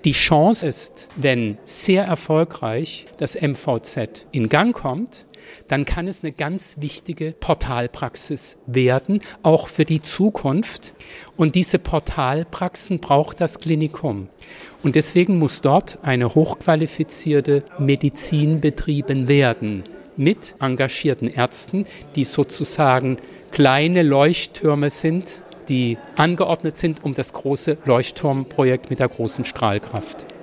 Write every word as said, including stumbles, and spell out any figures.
Die Chance ist, wenn sehr erfolgreich das M V Z in Gang kommt, dann kann es eine ganz wichtige Portalpraxis werden, auch für die Zukunft. Und diese Portalpraxen braucht das Klinikum. Und deswegen muss dort eine hochqualifizierte Medizin betrieben werden, mit engagierten Ärzten, die sozusagen kleine Leuchttürme sind, die angeordnet sind um das große Leuchtturmprojekt mit der großen Strahlkraft.